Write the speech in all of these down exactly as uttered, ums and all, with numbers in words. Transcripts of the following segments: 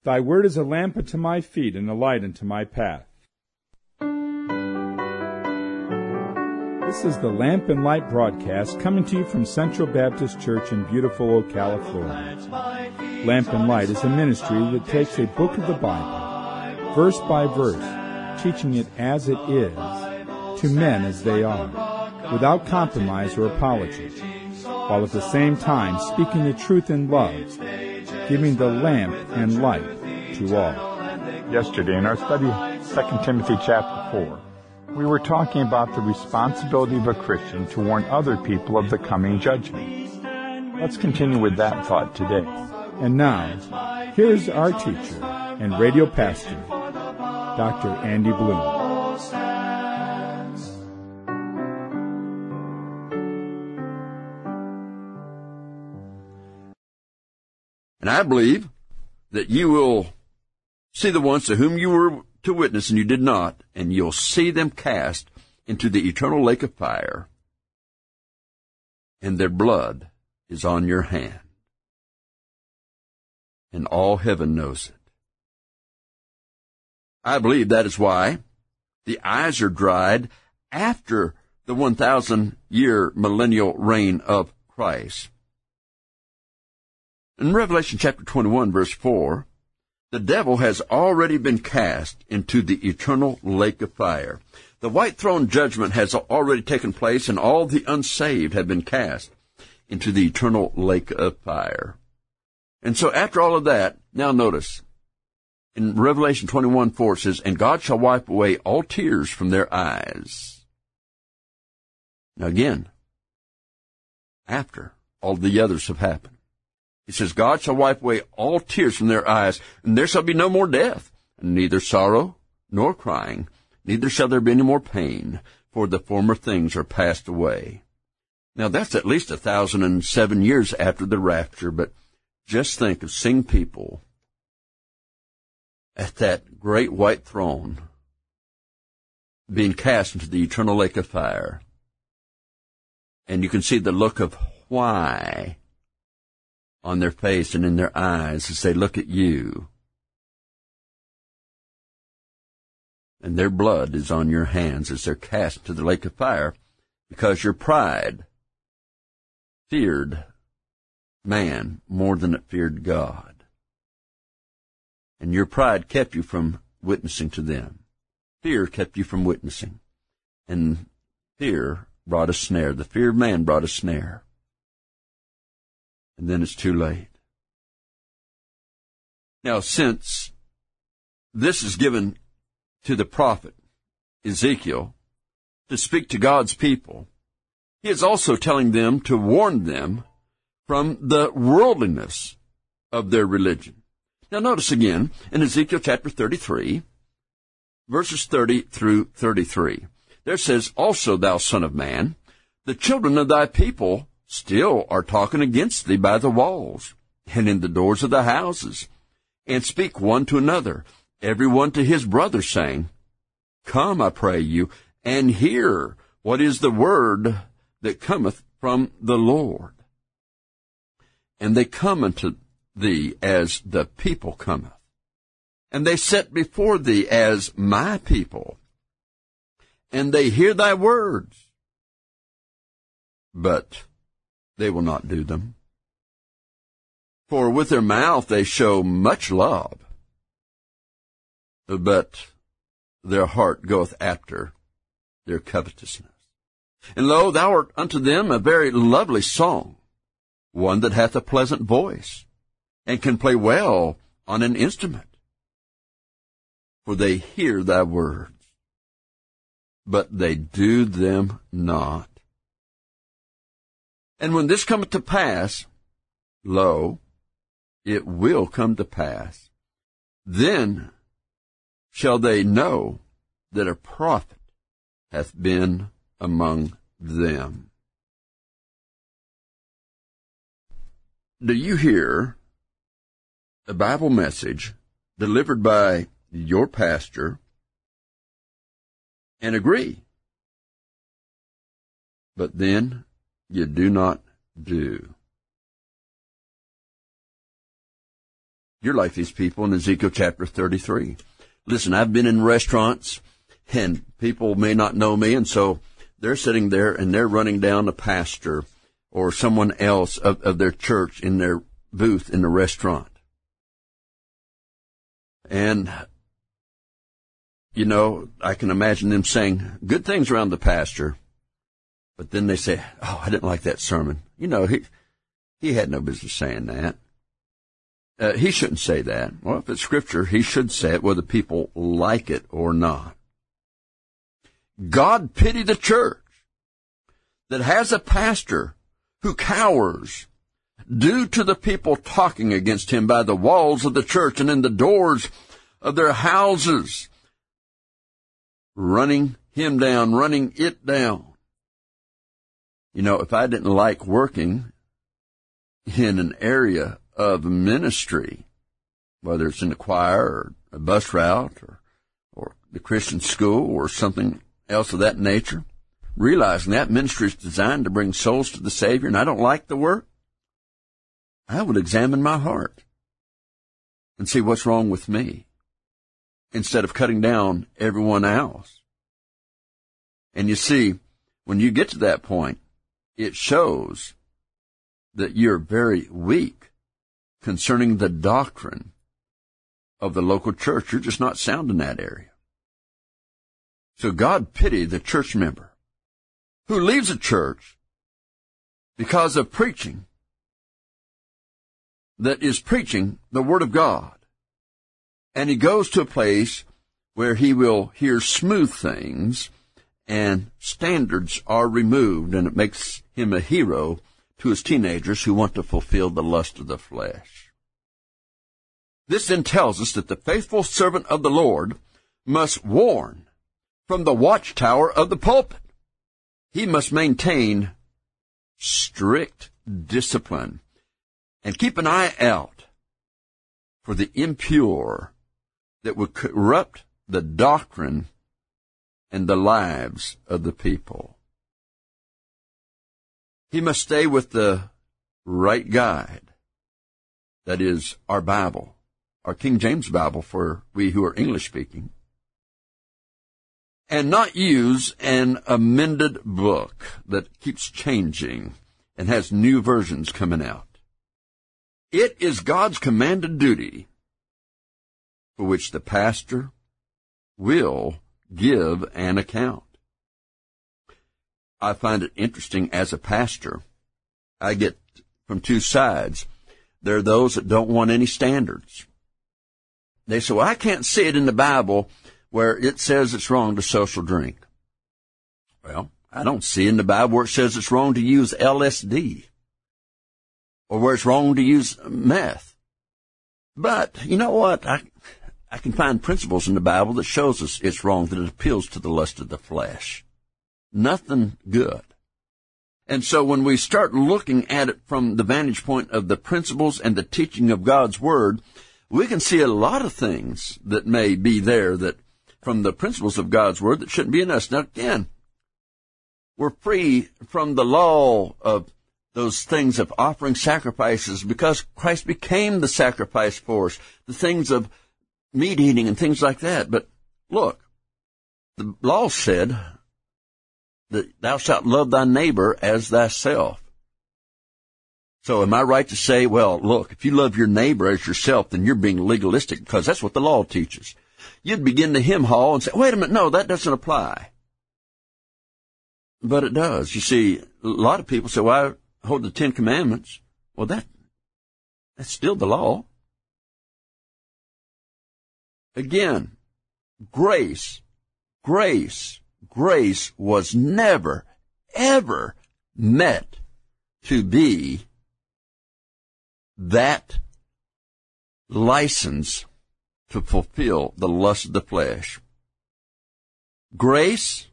Thy word is a lamp unto my feet and a light unto my path. This is the Lamp and Light broadcast coming to you from Central Baptist Church in beautiful Ocala, Florida. Lamp and Light is a ministry that takes a book of the Bible, verse by verse, teaching it as it is, to men as they are, without compromise or apology, while at the same time speaking the truth in love, giving the lamp and light to all. Yesterday in our study, Second Timothy chapter four, we were talking about the responsibility of a Christian to warn other people of the coming judgment. Let's continue with that thought today. And now, here's our teacher and radio pastor, Doctor Andy Bloom. And I believe that you will see the ones to whom you were to witness and you did not, and you'll see them cast into the eternal lake of fire, and their blood is on your hand. And all heaven knows it. I believe that is why the eyes are dried after the one thousand year millennial reign of Christ. In Revelation chapter twenty-one, verse four, the devil has already been cast into the eternal lake of fire. The white throne judgment has already taken place, and all the unsaved have been cast into the eternal lake of fire. And so after all of that, now notice, in Revelation twenty-one four it says, and God shall wipe away all tears from their eyes. Now again, after all the others have happened. He says, God shall wipe away all tears from their eyes, and there shall be no more death, and neither sorrow nor crying, neither shall there be any more pain, for the former things are passed away. Now that's at least a thousand and seven years after the rapture, but just think of seeing people at that great white throne being cast into the eternal lake of fire. And you can see the look of why on their face and in their eyes as they look at you. And their blood is on your hands as they're cast into the lake of fire, because your pride feared man more than it feared God. And your pride kept you from witnessing to them. Fear kept you from witnessing. And fear brought a snare. The fear of man brought a snare. And then it's too late. Now, since this is given to the prophet Ezekiel to speak to God's people, he is also telling them to warn them from the worldliness of their religion. Now, notice again in Ezekiel chapter thirty-three, verses thirty through thirty-three. There says, also, thou son of man, the children of thy people still are talking against thee by the walls and in the doors of the houses, and speak one to another, every one to his brother, saying, come, I pray you, and hear what is the word that cometh from the Lord. And they come unto thee as the people cometh, and they sit before thee as my people, and they hear thy words, but they will not do them. For with their mouth they show much love, but their heart goeth after their covetousness. And lo, thou art unto them a very lovely song, one that hath a pleasant voice, and can play well on an instrument. For they hear thy words, but they do them not. And when this cometh to pass, lo, it will come to pass, then shall they know that a prophet hath been among them. Do you hear a Bible message delivered by your pastor and agree? But then you do not do. You're like these people in Ezekiel chapter thirty-three. Listen, I've been in restaurants, and people may not know me, and so they're sitting there, and they're running down a pastor or someone else of, of their church in their booth in the restaurant. And, you know, I can imagine them saying good things around the pastor, but then they say, oh, I didn't like that sermon. You know, he he had no business saying that. Uh, he shouldn't say that. Well, if it's Scripture, he should say it whether people like it or not. God pity the church that has a pastor who cowers due to the people talking against him by the walls of the church and in the doors of their houses, running him down, running it down. You know, if I didn't like working in an area of ministry, whether it's in the choir or a bus route or, or the Christian school or something else of that nature, realizing that ministry is designed to bring souls to the Savior, and I don't like the work, I would examine my heart and see what's wrong with me instead of cutting down everyone else. And you see, when you get to that point, it shows that you're very weak concerning the doctrine of the local church. You're just not sound in that area. So God pity the church member who leaves a church because of preaching that is preaching the Word of God. And he goes to a place where he will hear smooth things and standards are removed, and it makes him a hero to his teenagers who want to fulfill the lust of the flesh. This then tells us that the faithful servant of the Lord must warn from the watchtower of the pulpit. He must maintain strict discipline and keep an eye out for the impure that would corrupt the doctrine and the lives of the people. He must stay with the right guide, that is, our Bible, our King James Bible for we who are English-speaking, and not use an amended book that keeps changing and has new versions coming out. It is God's commanded duty for which the pastor will give an account. I find it interesting as a pastor. I get from two sides. There are those that don't want any standards. They say, well, I can't see it in the Bible where it says it's wrong to social drink. Well, I don't see in the Bible where it says it's wrong to use L S D or where it's wrong to use meth. But you know what? I I can find principles in the Bible that shows us it's wrong, that it appeals to the lust of the flesh. Nothing good. And so when we start looking at it from the vantage point of the principles and the teaching of God's Word, we can see a lot of things that may be there that from the principles of God's Word that shouldn't be in us. Now again, we're free from the law of those things of offering sacrifices because Christ became the sacrifice for us, the things of meat eating and things like that. But look, the law said that thou shalt love thy neighbor as thyself. So am I right to say, well, look, if you love your neighbor as yourself, then you're being legalistic because that's what the law teaches. You'd begin to hem haul and say, wait a minute, no, that doesn't apply. But it does. You see, a lot of people say, well, I hold the Ten Commandments. Well, that that's still the law. Again, grace, grace, grace was never, ever meant to be that license to fulfill the lust of the flesh. Grace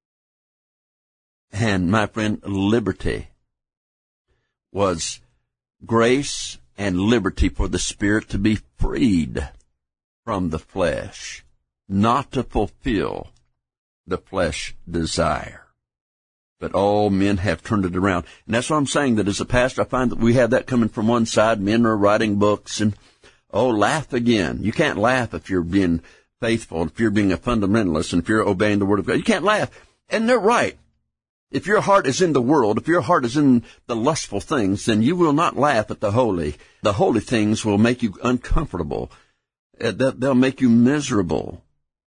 and, my friend, liberty was grace and liberty for the spirit to be freed from the flesh, not to fulfill the flesh desire. But all men have turned it around. And that's what I'm saying, that as a pastor, I find that we have that coming from one side. Men are writing books and Oh, laugh again. You can't laugh if you're being faithful, if you're being a fundamentalist, and if you're obeying the Word of God. You can't laugh. And they're right. If your heart is in the world, if your heart is in the lustful things, then you will not laugh at the holy. The holy things will make you uncomfortable. They'll make you miserable.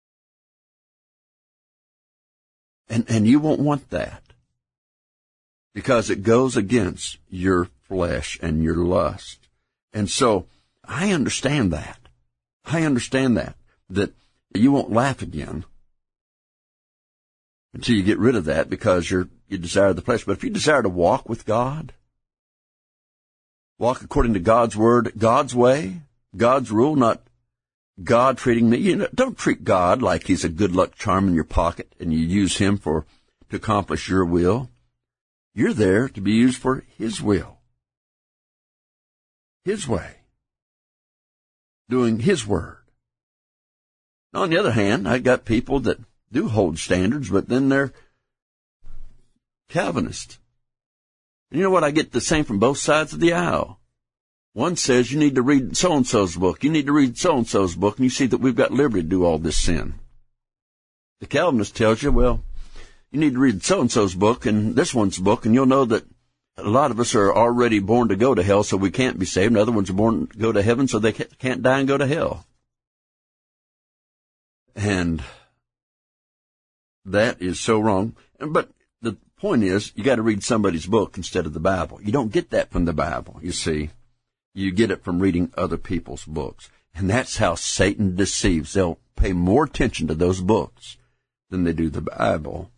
And, and you won't want that, because it goes against your flesh and your lust. And so I understand that. I understand that, that you won't laugh again until you get rid of that, because you're, you desire the flesh. But if you desire to walk with God, walk according to God's word, God's way, God's rule, not God treating me. You know, don't treat God like he's a good luck charm in your pocket and you use him for to accomplish your will. You're there to be used for his will, his way, doing his word. Now, on the other hand, I got people that do hold standards, but then they're Calvinist. And you know what? I get the same from both sides of the aisle. One says you need to read so-and-so's book. You need to read so-and-so's book, and you see that we've got liberty to do all this sin. The Calvinist tells you, well, you need to read so-and-so's book and this one's book, and you'll know that a lot of us are already born to go to hell, so we can't be saved, and other ones are born to go to heaven, so they can't die and go to hell. And that is so wrong. But the point is, you got to read somebody's book instead of the Bible. You don't get that from the Bible, you see. You get it from reading other people's books. And that's how Satan deceives. They'll pay more attention to those books than they do the Bible.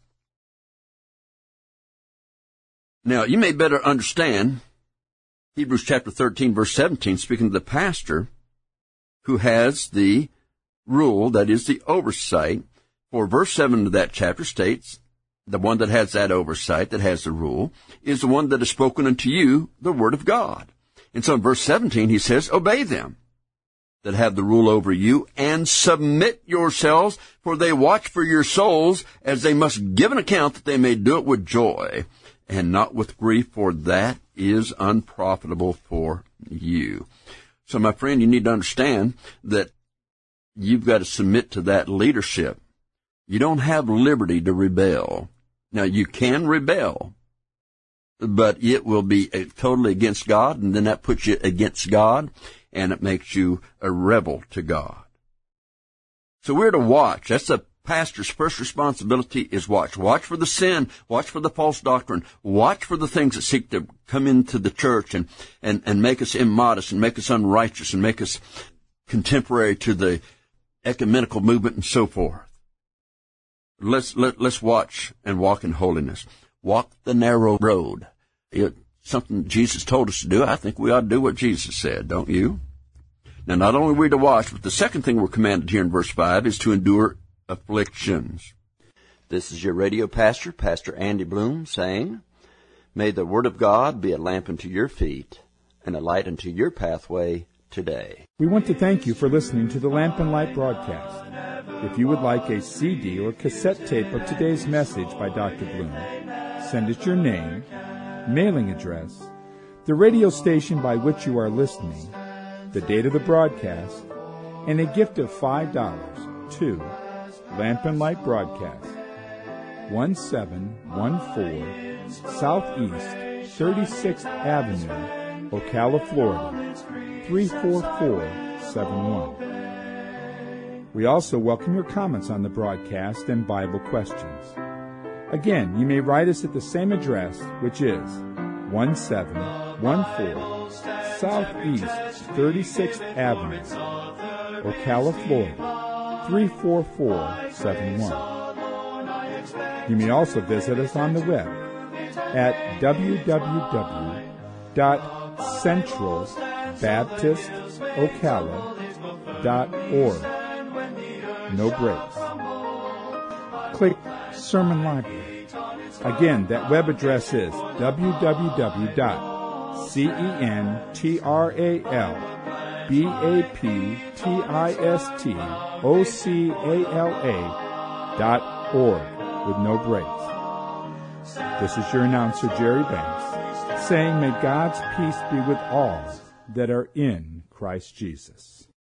Now, you may better understand Hebrews chapter thirteen, verse seventeen, speaking of the pastor who has the rule, that is the oversight. For verse seven of that chapter states, the one that has that oversight, that has the rule, is the one that has spoken unto you the word of God. And so in verse seventeen, he says, obey them that have the rule over you, and submit yourselves, for they watch for your souls, as they must give an account, that they may do it with joy, and not with grief, for that is unprofitable for you. So, my friend, you need to understand that you've got to submit to that leadership. You don't have liberty to rebel. Now, you can rebel, but it will be totally against God, and then that puts you against God, and it makes you a rebel to God. So we're to watch. That's the pastor's first responsibility, is watch. Watch for the sin. Watch for the false doctrine. Watch for the things that seek to come into the church and, and, and make us immodest and make us unrighteous and make us contemporary to the ecumenical movement and so forth. Let's, let, let's watch and walk in holiness. Walk the narrow road. It's something Jesus told us to do. I think we ought to do what Jesus said, don't you? Now, not only are we to watch, but the second thing we're commanded here in verse five is to endure afflictions. This is your radio pastor, Pastor Andy Bloom, saying, may the word of God be a lamp unto your feet and a light unto your pathway today. We want to thank you for listening to the Lamp and Light broadcast. If you would like a C D or cassette tape of today's message by Doctor Bloom, send us your name, mailing address, the radio station by which you are listening, the date of the broadcast, and a gift of five dollars to Lamp and Light Broadcast, one seven one four Southeast thirty-sixth Avenue, Ocala, Florida, three four four seven one. We also welcome your comments on the broadcast and Bible questions. Again, you may write us at the same address, which is one seven one four Southeast thirty-sixth Avenue, Ocala, Florida, three four four seven one. You may also visit us on the web at w w w dot central baptist ocala dot org. No breaks. Click Sermon Library. Again, that web address is w w w dot central baptist ocala dot org with no breaks. This is your announcer, Jerry Banks, saying may God's peace be with all that are in Christ Jesus.